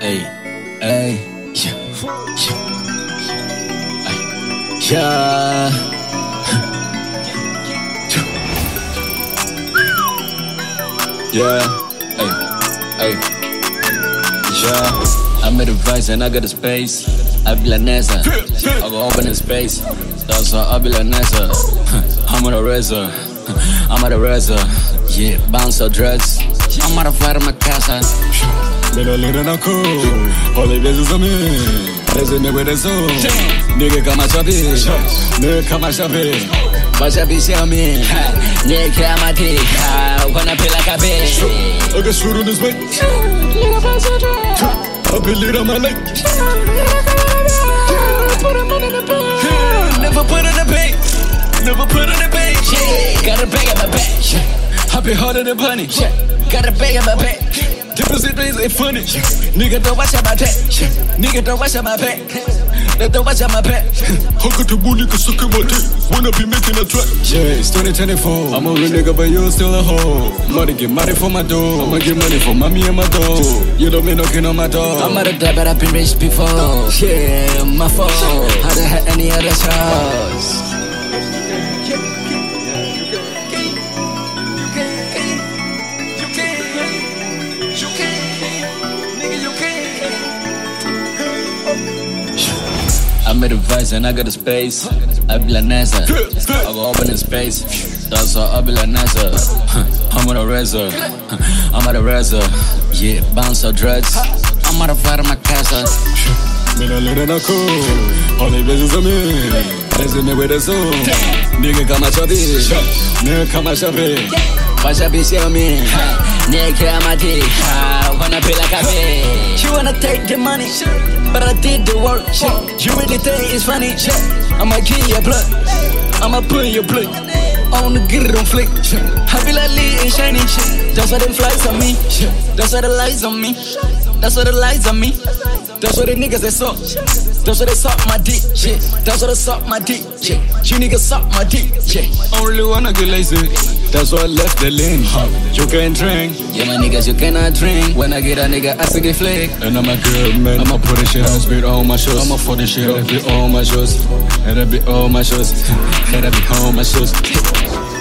Hey, hey, yeah. Yeah, hey, yeah. I made a vice and I got a space. I be like NASA. I go open in space. That's why I be like NASA. I'm on a razor. I'm at a razor. Yeah, bounce or dress. I'm out of fire in my casa. Little na cool. All the business on me. There's a nigga with a soul. Nigga got my choppy. Nigga got my choppy. Watch out, be show me. Nigga got my dick. Wanna be like a bitch. I got shoot on this way. I be lit on my leg. Never put in the bank. Never put in the bank. Got a bag in my back. I be harder than bunny. Got a bag in my back. Deposit things ain't funny. Nigga don't watch out my back. Nigga don't watch out my back. Don't watch out my back. How could the bully can suck in my dick? Wanna be making a track? Yeah, it's 2024. I'm a real nigga, but you still a hoe. Money get money for my dough. I'ma get money for mommy and my dog. You don't mean knocking on my door. I'm out of debt, but I've been rich before. Yeah, my fault. I done had any other choice. I made a vice and I got a space. I be like NASA. I go open in space. That's why I be like NASA. I'm on a razor. I'm at a razor. Yeah, bounce or dreads. I'm out of fire in my casa. Little na cool. All the business on me. There's a nigga with a soul. Nigga got my choppy. Nigga got my choppy. Watch out, bitch, show me. Nigga got my dick. Wanna be like a bitch. She wanna take the money, but I did the work. You really think it's funny? I'ma give you blood. I'ma put your blood on the get on flick. I be like lit and shiny. That's why them flies on me. That's why the lights on me. That's why the lights on me. That's why the niggas that suck. That's why they suck my dick. That's why they suck my dick. You niggas suck my dick. Only wanna get lazy. That's why I left the lane. You can't drink. Yeah, my niggas, you cannot drink. When I get a nigga, I still get flick. And I'm a good man. I'ma put this shit on speed on my shoes. I'ma put this shit on all my shoes. And I be all my shoes. And I be all my shoes.